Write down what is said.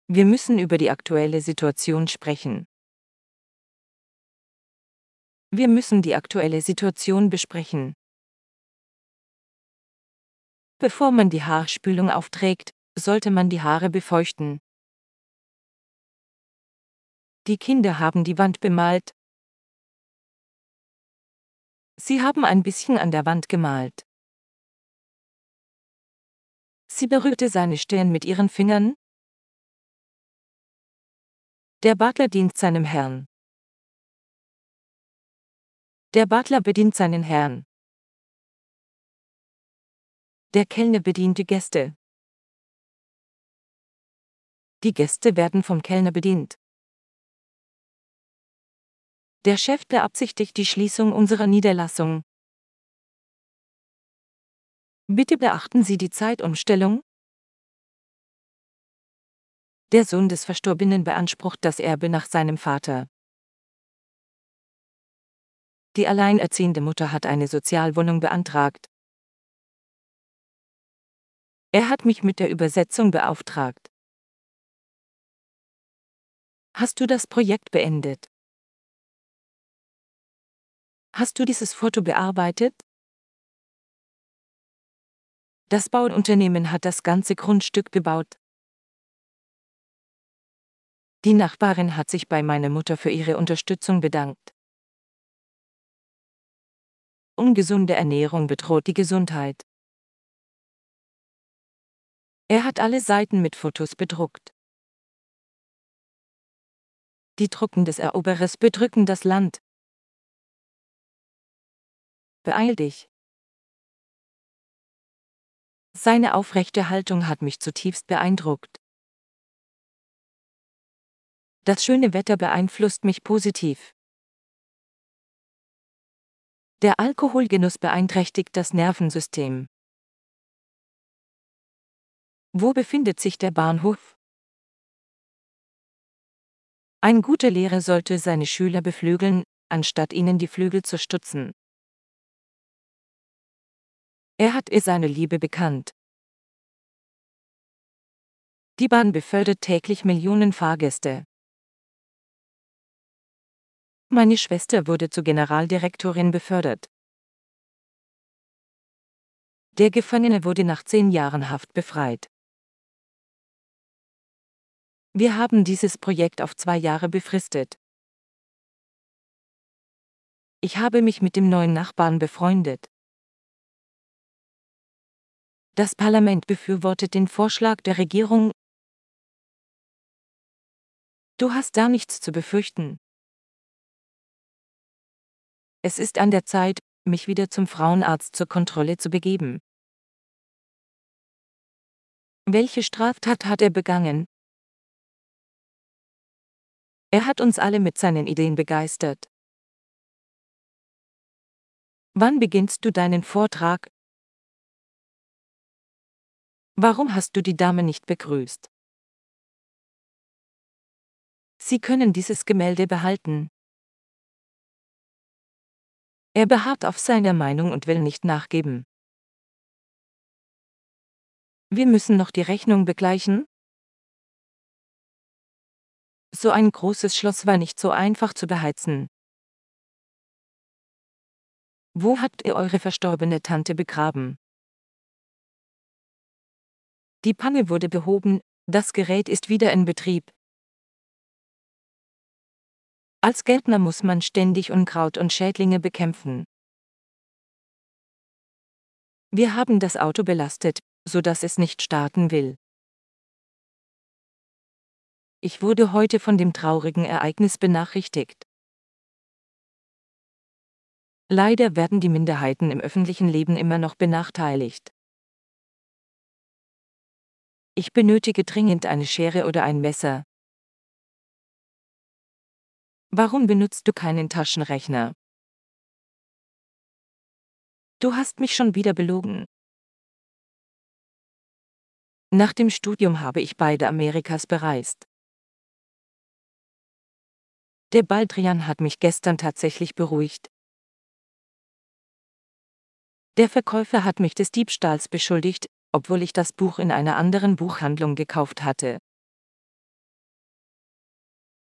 Wir müssen über die aktuelle Situation sprechen. Wir müssen die aktuelle Situation besprechen. Bevor man die Haarspülung aufträgt, sollte man die Haare befeuchten. Die Kinder haben die Wand bemalt. Sie haben ein bisschen an der Wand gemalt. Sie berührte seine Stirn mit ihren Fingern. Der Butler dient seinem Herrn. Der Butler bedient seinen Herrn. Der Kellner bedient die Gäste. Die Gäste werden vom Kellner bedient. Der Chef beabsichtigt die Schließung unserer Niederlassung. Bitte beachten Sie die Zeitumstellung. Der Sohn des Verstorbenen beansprucht das Erbe nach seinem Vater. Die alleinerziehende Mutter hat eine Sozialwohnung beantragt. Er hat mich mit der Übersetzung beauftragt. Hast du das Projekt beendet? Hast du dieses Foto bearbeitet? Das Bauunternehmen hat das ganze Grundstück gebaut. Die Nachbarin hat sich bei meiner Mutter für ihre Unterstützung bedankt. Ungesunde Ernährung bedroht die Gesundheit. Er hat alle Seiten mit Fotos bedruckt. Die Truppen des Eroberers bedrücken das Land. Beeil dich. Seine aufrechte Haltung hat mich zutiefst beeindruckt. Das schöne Wetter beeinflusst mich positiv. Der Alkoholgenuss beeinträchtigt das Nervensystem. Wo befindet sich der Bahnhof? Ein guter Lehrer sollte seine Schüler beflügeln, anstatt ihnen die Flügel zu stutzen. Er hat ihr seine Liebe bekannt. Die Bahn befördert täglich Millionen Fahrgäste. Meine Schwester wurde zur Generaldirektorin befördert. Der Gefangene wurde nach 10 Jahren Haft befreit. Wir haben dieses Projekt auf 2 Jahre befristet. Ich habe mich mit dem neuen Nachbarn befreundet. Das Parlament befürwortet den Vorschlag der Regierung. Du hast da nichts zu befürchten. Es ist an der Zeit, mich wieder zum Frauenarzt zur Kontrolle zu begeben. Welche Straftat hat er begangen? Er hat uns alle mit seinen Ideen begeistert. Wann beginnst du deinen Vortrag? Warum hast du die Dame nicht begrüßt? Sie können dieses Gemälde behalten. Er beharrt auf seiner Meinung und will nicht nachgeben. Wir müssen noch die Rechnung begleichen. So ein großes Schloss war nicht so einfach zu beheizen. Wo habt ihr eure verstorbene Tante begraben? Die Panne wurde behoben, das Gerät ist wieder in Betrieb. Als Gärtner muss man ständig Unkraut und Schädlinge bekämpfen. Wir haben das Auto belastet, sodass es nicht starten will. Ich wurde heute von dem traurigen Ereignis benachrichtigt. Leider werden die Minderheiten im öffentlichen Leben immer noch benachteiligt. Ich benötige dringend eine Schere oder ein Messer. Warum benutzt du keinen Taschenrechner? Du hast mich schon wieder belogen. Nach dem Studium habe ich beide Amerikas bereist. Der Baldrian hat mich gestern tatsächlich beruhigt. Der Verkäufer hat mich des Diebstahls beschuldigt, obwohl ich das Buch in einer anderen Buchhandlung gekauft hatte.